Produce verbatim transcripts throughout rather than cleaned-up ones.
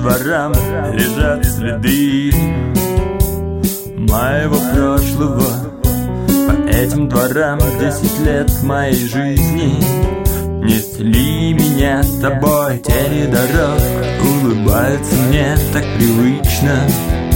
дворам лежат следы моего прошлого. По этим дворам десять лет моей жизни несли меня с тобой. Тени дорог улыбаются мне так привычно,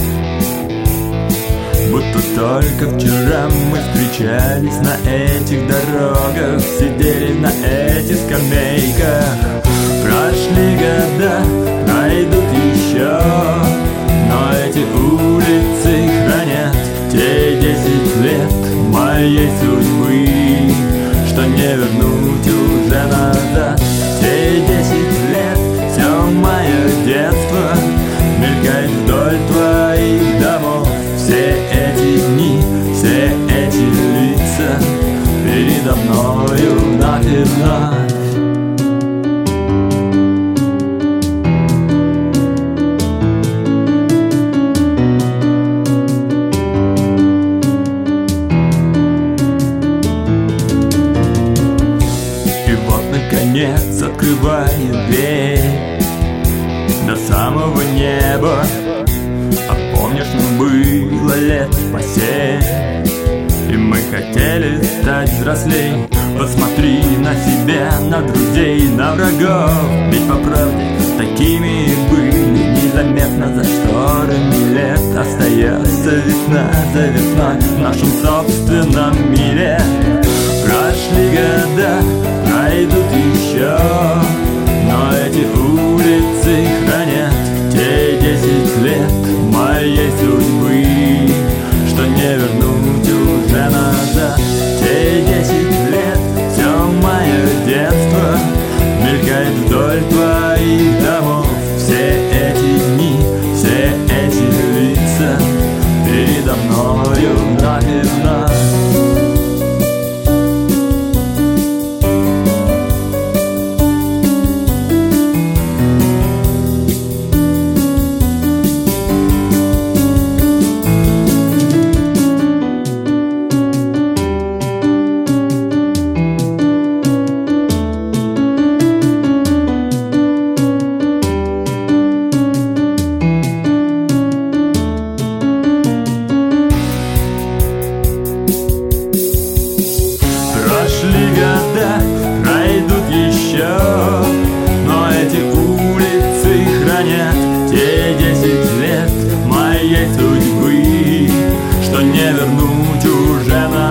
будто только вчера мы встречались на этих дорогах, сидели на этих скамейках. Прошли года, пройдут еще, но эти улицы хранят те десять лет моей судьбы, что не вернуть уже назад. Те десять лет, все мое детство мелькает вдоль твоих домов. Все эти дни, все эти лица передо мною вновь и вновь. И вот наконец открываю дверь до самого неба. А помнишь, нам было лет по семь, и мы хотели стать взрослей. Посмотри на себя, на друзей, на врагов, ведь по правде такими и были. Незаметно за шторами лет остается весна за весной в нашем собственном мире. Прошли года, пройдут еще, но эти улицы хранят те десять лет моей судьбы, что не вернуть уже назад. Те десять лет, все мое детство мелькает вдоль твоих домов. Все эти дни, все эти лица передо мною вновь и вновь. Пройдут еще, но эти улицы хранят те десять лет моей судьбы, что не вернуть уже назад.